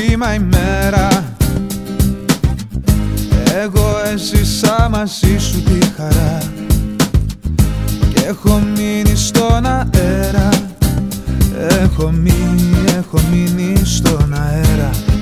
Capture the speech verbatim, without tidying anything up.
κύμα η μέρα. Εγώ έζησα μαζί σου τη χαρά και έχω μείνει στον αέρα. Έχω μείνει, έχω μείνει στον αέρα.